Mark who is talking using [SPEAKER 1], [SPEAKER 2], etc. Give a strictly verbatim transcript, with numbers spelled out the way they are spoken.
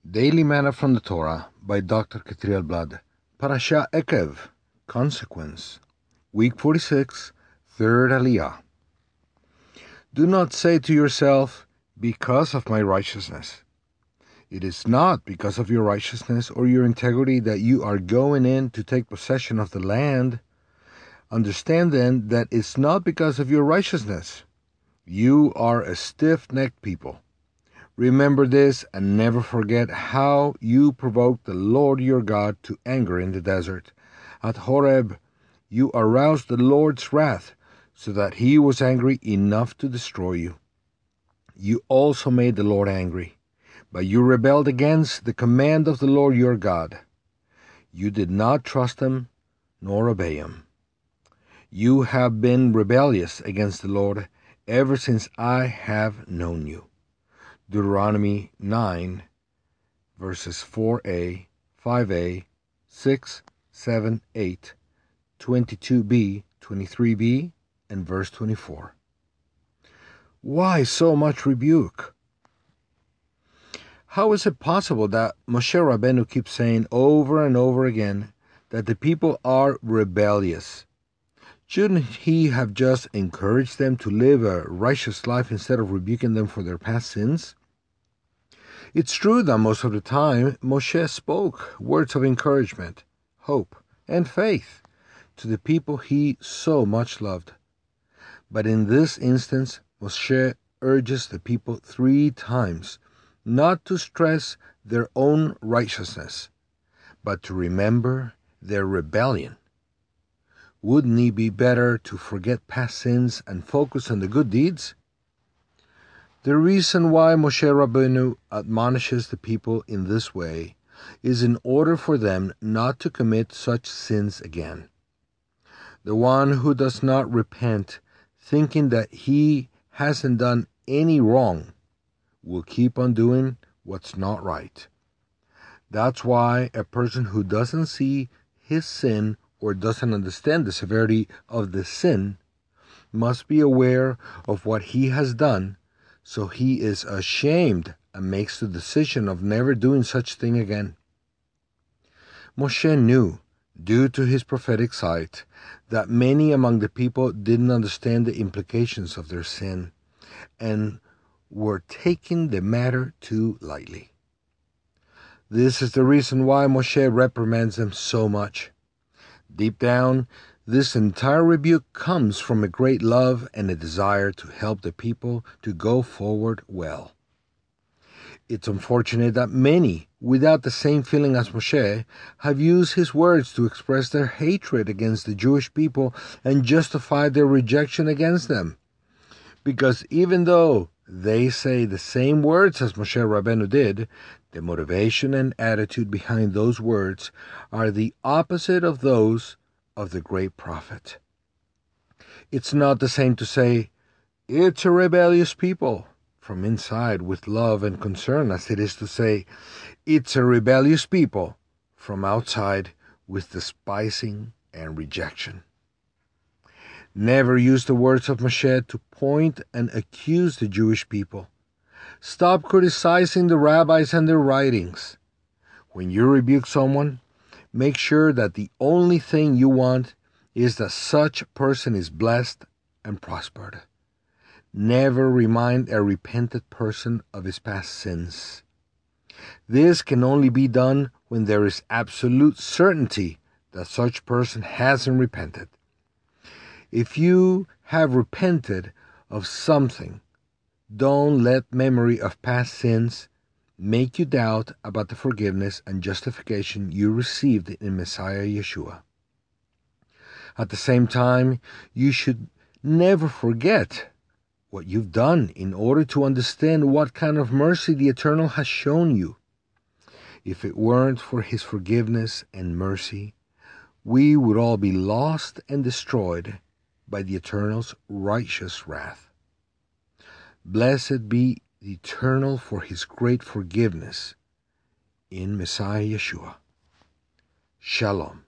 [SPEAKER 1] Daily Manna from the Torah by Doctor Katriel Blood. Parasha Ekev, Consequence. Week forty-six, Third Aliyah. Do not say to yourself, because of my righteousness. It is not because of your righteousness or your integrity that you are going in to take possession of the land. Understand then that it's not because of your righteousness. You are a stiff-necked people. Remember this and never forget how you provoked the Lord your God to anger in the desert. At Horeb, you aroused the Lord's wrath so that he was angry enough to destroy you. You also made the Lord angry, but you rebelled against the command of the Lord your God. You did not trust him nor obey him. You have been rebellious against the Lord ever since I have known you. Deuteronomy nine, verses four a, five a, six, seven, eight, twenty-two b, twenty-three b, and verse twenty-four. Why so much rebuke? How is it possible that Moshe Rabbeinu keeps saying over and over again that the people are rebellious? Shouldn't he have just encouraged them to live a righteous life instead of rebuking them for their past sins? It's true that most of the time Moshe spoke words of encouragement, hope, and faith to the people he so much loved. But in this instance, Moshe urges the people three times not to stress their own righteousness, but to remember their rebellion. Wouldn't it be better to forget past sins and focus on the good deeds? The reason why Moshe Rabbeinu admonishes the people in this way is in order for them not to commit such sins again. The one who does not repent, thinking that he hasn't done any wrong, will keep on doing what's not right. That's why a person who doesn't see his sin or doesn't understand the severity of the sin must be aware of what he has done, so he is ashamed and makes the decision of never doing such thing again. Moshe knew, due to his prophetic sight, that many among the people didn't understand the implications of their sin and were taking the matter too lightly. This is the reason why Moshe reprimands them so much. Deep down, this entire rebuke comes from a great love and a desire to help the people to go forward well. It's unfortunate that many, without the same feeling as Moshe, have used his words to express their hatred against the Jewish people and justify their rejection against them. Because even though they say the same words as Moshe Rabbeinu did, the motivation and attitude behind those words are the opposite of those of the great prophet. It's not the same to say, it's a rebellious people, from inside with love and concern, as it is to say, it's a rebellious people, from outside with despising and rejection. Never use the words of Moshe to point and accuse the Jewish people. Stop criticizing the rabbis and their writings. When you rebuke someone, make sure that the only thing you want is that such person is blessed and prospered. Never remind a repentant person of his past sins. This can only be done when there is absolute certainty that such person hasn't repented. If you have repented of something, don't let memory of past sins make you doubt about the forgiveness and justification you received in Messiah Yeshua. At the same time, you should never forget what you've done in order to understand what kind of mercy the Eternal has shown you. If it weren't for his forgiveness and mercy, we would all be lost and destroyed by the Eternal's righteous wrath. Blessed be the Eternal for his great forgiveness in Messiah Yeshua. Shalom.